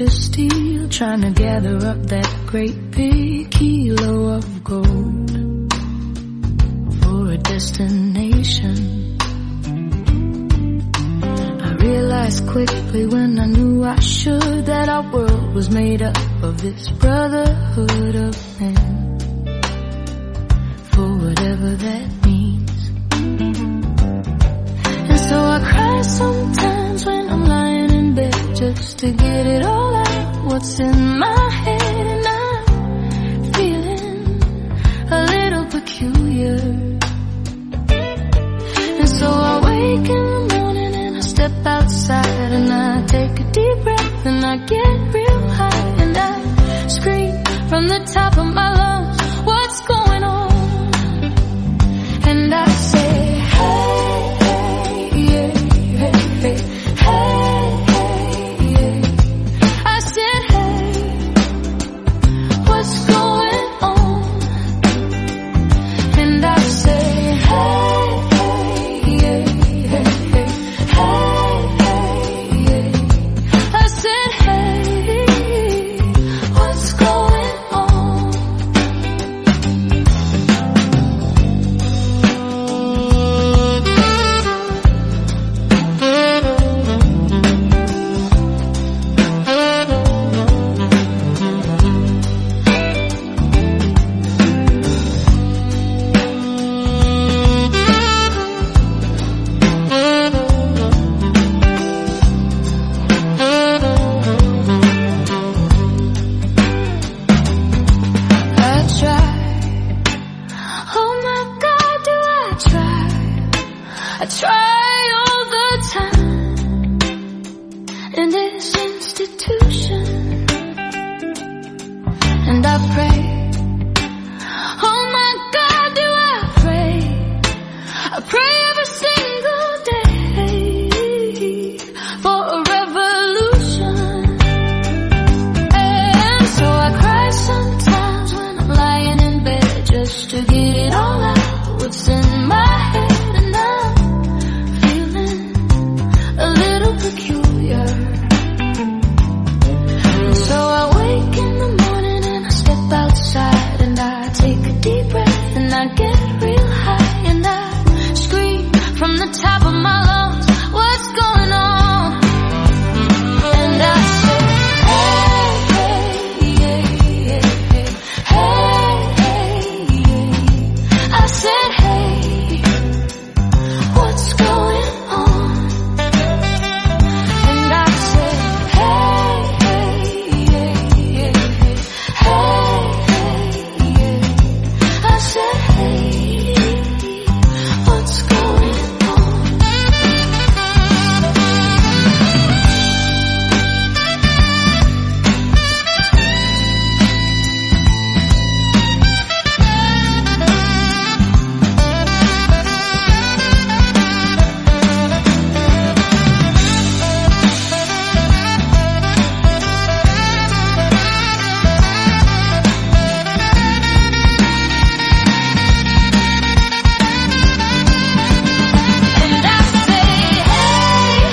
of steel, trying to gather up that great big kilo of gold for a destination. I realized quickly when I knew I should that our world was made up of this brotherhood of men, for whatever that means. And so I cry sometimes when I'm lying in bed, just to get it all out, what's in my head. And I'm feeling a little peculiar. And so I wake in the morning and I step outside and I take a deep breath and I get real high and I scream from the top of my lungs, what's going on? And I say, hey, hey, yeah, hey, hey, hey, hey, yeah. I said, hey, what's going on? And I say, hey, hey, yeah, hey, hey, hey, hey, yeah. I said, hey, what's going on? I try, oh my God, do I try all the time in this institution, and I pray, oh my God, do I pray every single day for a revolution. And so I cry sometimes when I'm lying in bed, just to get it all out, what's in my head. And I'm feeling a little peculiar. And so I wake in the morning and I step outside and I take a deep breath and I get real high and I scream from the top of my lungs, what's going on? And I say, hey, hey, yeah, yeah, hey, hey, yeah. I said, hey, what's going on? And I said, hey, hey, yeah, yeah, hey, hey, yeah. I said, hey, what's going on? And I say, hey,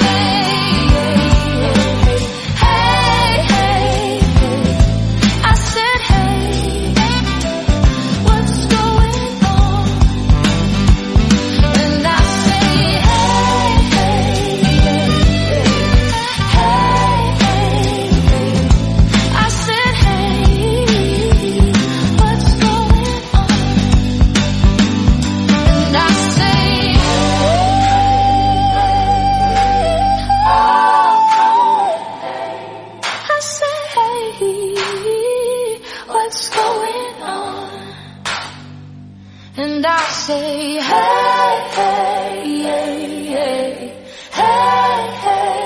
hey, hey, hey, I said, hey, what's going on? And I say, hey, hey, hey, I said, hey, what's going on? And I say, I say, hey, what's going on? And I say, hey, hey, hey, hey, hey,